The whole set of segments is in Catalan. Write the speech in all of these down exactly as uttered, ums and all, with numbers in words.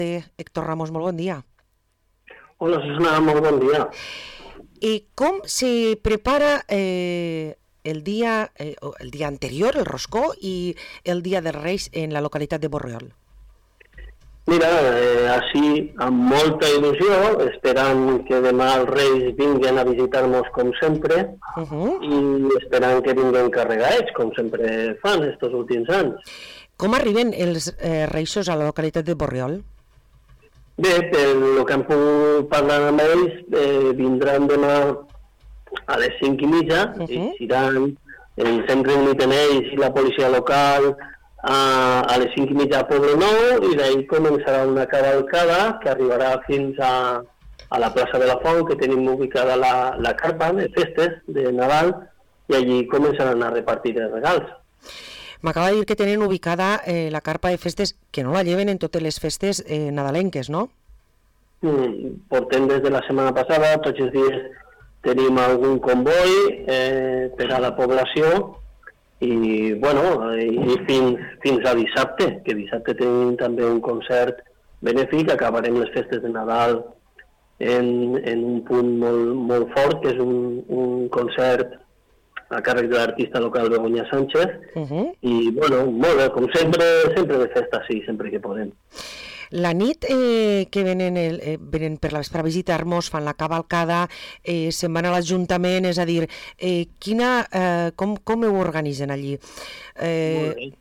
Héctor Ramos, molt bon dia. Hola, Susana, molt bon dia. I com se prepara eh, el, dia, eh, el dia anterior, el roscó, i el dia dels Reis en la localitat de Borriol? Mira, eh, així, amb molta il·lusió, esperant que demà els Reis vinguen a visitar-nos com sempre, uh-huh. i esperant que vinguen carregats, com sempre fan estos últims anys. Com arriben els eh, Reixos a la localitat de Borriol? Bé, pel que hem pogut parlar amb ells, eh, vindran demà a les cinc i mitja, uh-huh. i iran, ens hem reunit amb ells i la policia local a, a les cinc i mitja a Poble Nou, i d'ahir començarà una cavalcada que arribarà fins a, a la plaça de la Font, que tenim ubicada la, la carpa de festes de Nadal, i allí començaran a repartir els regals. M'acaba de dir que tenen ubicada eh, la carpa de festes, que no la lleven en totes les festes eh, nadalenques, no? Mm, portem des de la setmana passada, tots els dies tenim algun comboi eh, per a la població, i, bueno, i fins, fins a dissabte, que dissabte tenim també un concert benèfic, acabarem les festes de Nadal en, en un punt molt, molt fort, que és un, un concert a càrrec de l'artista local Begoña Sánchez, uh-huh. i, bueno, molt bé, com sempre, sempre de festa, sí, sempre que podem. La nit eh, que venen, el, eh, venen per la vespre a visitar-nos, fan la cavalcada, eh, se'n van a l'Ajuntament, és a dir, eh, quina, eh, com, com ho organitzen allí? Eh...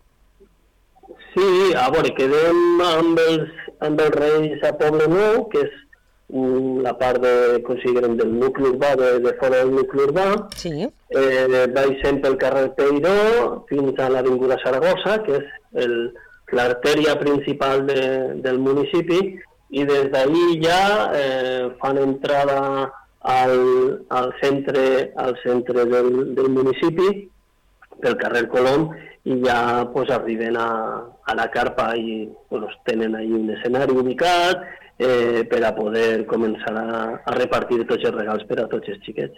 Sí, a veure, quedem amb els, amb els Reis a Poble Nou, que és la part de, considerem, del nucli urbà, de, de fora del nucli urbà. Sí. Eh, baixem pel carrer Peiró fins a l'avinguda Saragossa, que és el, l'artèria principal de, del municipi, i des d'ahir ja eh, fan entrada al, al centre, al centre del, del municipi, pel carrer Colom, i ja pues, arriben a, a la carpa i bueno, tenen ahí un escenari ubicat, Eh, per a poder començar a, a repartir tots els regals per a tots els xiquets.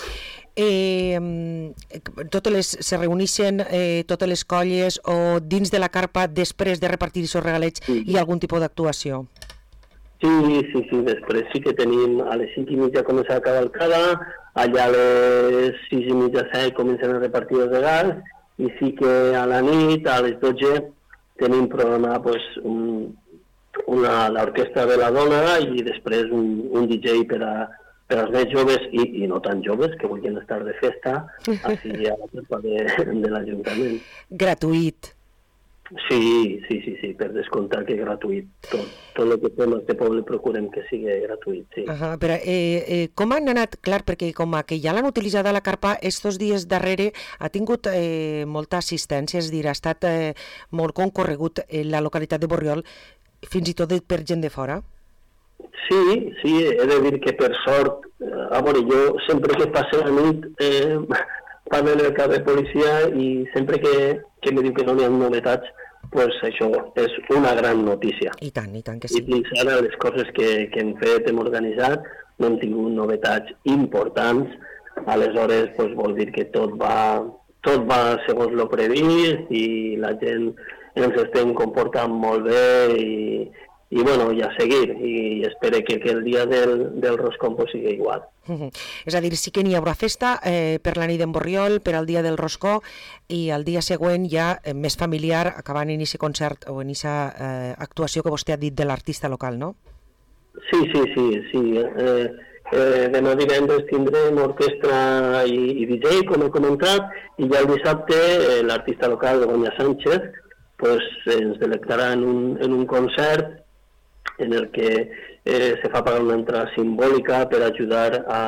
Eh, totes les, se reuneixen eh, totes les colles o dins de la carpa després de repartir aquests regalets sí. Hi ha algun tipus d'actuació? Sí, sí, sí, després sí que tenim a les cinc i mitja comença la cavalcada, allà a les sis i mitja set comencen a repartir els regals, i sí que a la nit, a les dotze, tenim programat pues, un una l'orquestra de la dona i després un, un D J per, a, per als més joves i, i no tan joves que vulguin estar de festa així a la carpa de, de l'Ajuntament. Gratuït. Sí, sí, sí, sí, per descomptar que gratuït. Tot, tot el que fem a este poble procurem que sigui gratuït, sí. Uh-huh, però eh, eh, com han anat? Clar, perquè com que ja l'han utilitzat a la carpa, estos dies darrere ha tingut eh, molta assistència, és dir, ha estat eh, molt concorregut en la localitat de Borriol, fins i tot per gent de fora? Sí, sí, he de dir que per sort, a veure, jo sempre que passe la nit eh, parlo en el cap de policia i sempre que, que me diu que no hi ha novetats, pues això és una gran notícia. I tant, i tant que sí. I fins ara les coses que, que hem fet, hem organitzat, no hem tingut novetats importants, aleshores pues, vol dir que tot va, tot va segons lo previst i la gent ens estem comportant molt bé i, i bueno, ja seguir, i espero que, que el dia del, del roscón pues, sigui igual. Uh-huh. És a dir, sí que n'hi haurà festa eh, per la nit d'en Borriol, per al dia del roscó, i el dia següent ja eh, més familiar, acabant en aquest concert o en aquesta eh, actuació que vostè ha dit de l'artista local, no? Sí, sí, sí, sí. Eh, eh, demà divendres tindrem orquestra i, i D J, com he comentat, i ja el dissabte eh, l'artista local, Begoña Sánchez, pues, ens delectarà en un, en un concert en el que eh, se fa pagar una entrada simbòlica per ajudar a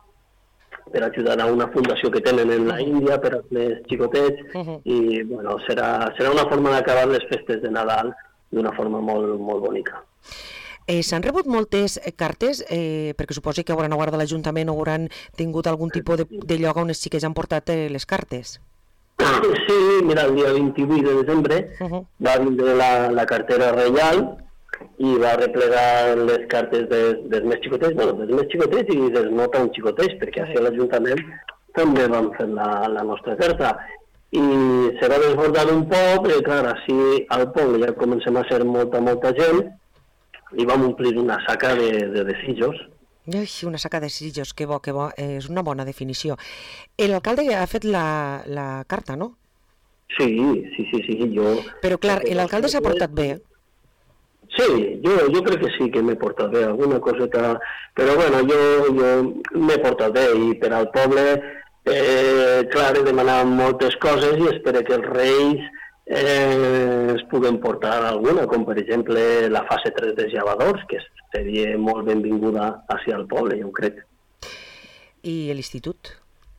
per ajudar a una fundació que tenen en la Índia per als més xicotets uh-huh. i bueno, serà, serà una forma d'acabar les festes de Nadal d'una forma molt, molt bonica. Eh, S'han rebut moltes cartes, eh, perquè suposo que hauran guardat l'Ajuntament o hauran tingut algun tipus de, de lloc on els xiquets han portat eh, les cartes? Sí, mira, el dia vint-i-vuit de desembre uh-huh. va vindre la, la cartera reial i va replegar les cartes des, dels més xicotets, bueno, dels més xicotets i dels no tan xicotets, perquè així a l'Ajuntament també vam fer la, la nostra carta. I se va desbordar un poc, i clar, així al poble ja comencem a ser molta, molta gent, i vam omplir una saca de, de desitjos. Ui, una saca de desitjos, que bo, que bo, és una bona definició. L'alcalde ha fet la, la carta, no? Sí, sí, sí, sí, jo... Però clar, l'alcalde s'ha portat bé. Sí, jo, jo crec que sí que m'he portat bé, alguna coseta... Però bueno, jo, jo m'he portat bé i per al poble, eh, clar, he demanat moltes coses i espero que els reis eh, es puguen portar alguna, com per exemple la fase tres dels llevadors, que seria molt benvinguda hacia el poble, jo crec. I l'institut?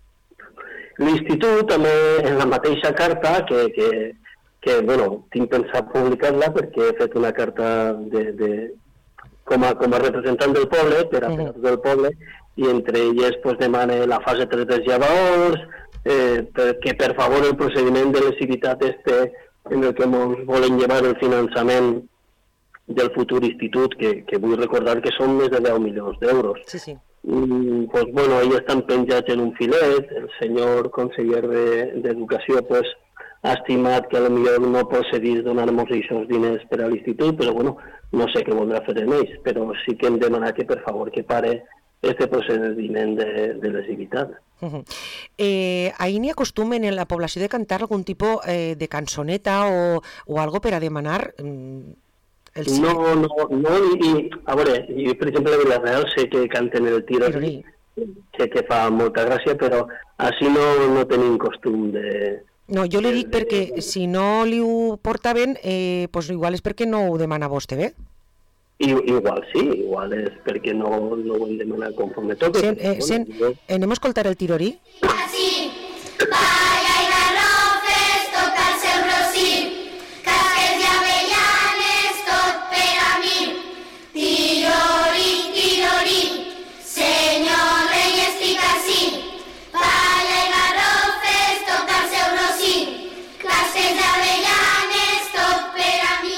L'institut també, en la mateixa carta, que, que, que bueno, tinc pensat publicar-la perquè he fet una carta de, de, com, a, com a representant del poble, per a uh-huh. del poble, i entre elles pues, demana la fase tres dels llevadors, eh, que per favor el procediment de lesivitat este en el que ens volen llevar el finançament del futur institut, que, que vull recordar que són més de deu milions d'euros. Sí, sí. Mm, pues, bueno, ells estan penjats en un filet, el senyor conseller d'Educació pues, ha estimat que potser no procedís donar-nos aquests diners per a l'institut, però bueno, no sé què voldrà fer amb ells, però sí que hem demanat que per favor que pare este procediment de, de lesivitat. Uh-huh. Eh, ahir n'hi acostumen en la població de cantar algun tipus eh, de cançoneta o, o algo per a demanar... Mm, el sí. No, no, no, i, i a veure, jo per exemple a Vilareal sé que canten el Tirolí, que, que fa molta gràcia, però així no, no tenim costum de... No, jo li dic de, perquè de... si no li ho porta ben, eh, pues igual és perquè no ho demana vostè bé. I, igual sí, igual és perquè no, no ho hem demanat conforme tot. Sen, eh, bueno, sen, jo... Anem a escoltar el Tirolí? Sí, balla i garrofes, toca el seu rossí, casquets i avellanes, tot per a mi. Tirolí, tirolí, senyor rei estic ací, balla i garrofes, toca el seu rossí, casquets i avellanes, tot per a mi.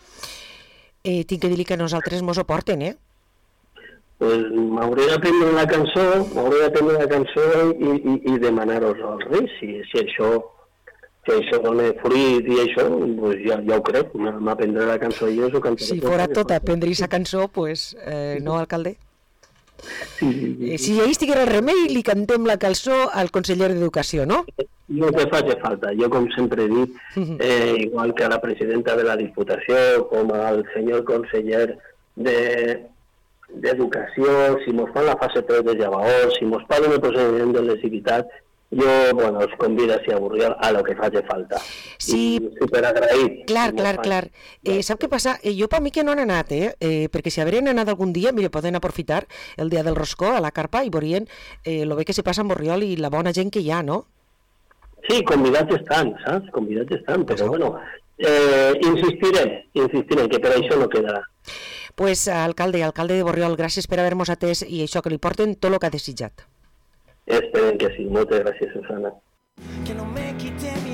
Eh, tinc que dir-li que nosaltres mos ho porten, eh? Pues m'hauré d'aprendre la cançó, m'hauré d'aprendre la cançó i, i, i demanar-los als reis. Si, si això si això dona fruit i això, pues ja, ja ho crec, m'aprendré la cançó i jo ho cantaré. Si fora tot aprendre aquesta cançó, pues, eh, no, alcalde? Sí, sí, sí. Eh, si ahir estiguera el remei, li cantem la cançó al conseller d'Educació, no? No que faci falta. Jo, com sempre he dit, eh, igual que a la presidenta de la Diputació, com al senyor conseller de d'Educació, si mos fan la fase tres de llevadors, si mos parlen el procediment de lesivitat, jo, bueno, els convido a ser avorriol a lo que faci falta. Sí. I superagraït. Clar, clar, clar. Eh, sap què passa? Eh, jo per mi que no han anat, eh? eh perquè si haurien anat algun dia, mire, poden aprofitar el dia del roscó a la carpa i veurien eh, lo bé que se passa en Borriol i la bona gent que hi ha, no? Sí, convidats estan, saps? Convidats estan, però bueno, eh, insistirem, insistirem, que per això no quedarà. Pues, alcalde, alcalde de Borriol, gràcies per haver-nos atès i això, que li porten tot el que ha desitjat. Esperem que sí. Moltes gràcies, Susana. Que no me quiten